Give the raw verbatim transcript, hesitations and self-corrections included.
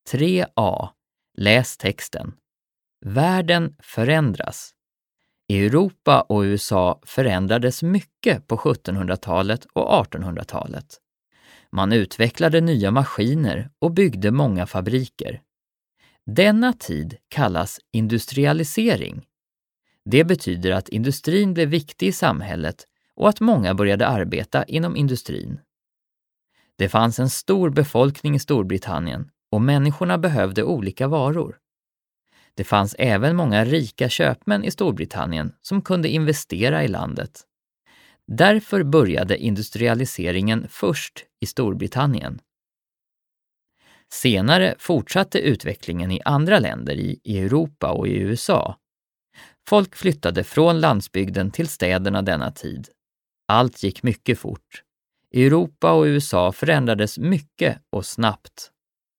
tre a. Läs texten. Världen förändras. I Europa och U S A förändrades mycket på sjuttonhundratalet och artonhundratalet. Man utvecklade nya maskiner och byggde många fabriker. Denna tid kallas industrialisering. Det betyder att industrin blev viktig i samhället och att många började arbeta inom industrin. Det fanns en stor befolkning i Storbritannien och människorna behövde olika varor. Det fanns även många rika köpmän i Storbritannien som kunde investera i landet. Därför började industrialiseringen först i Storbritannien. Senare fortsatte utvecklingen i andra länder i, i Europa och i U S A. Folk flyttade från landsbygden till städerna denna tid. Allt gick mycket fort. Europa och U S A förändrades mycket och snabbt.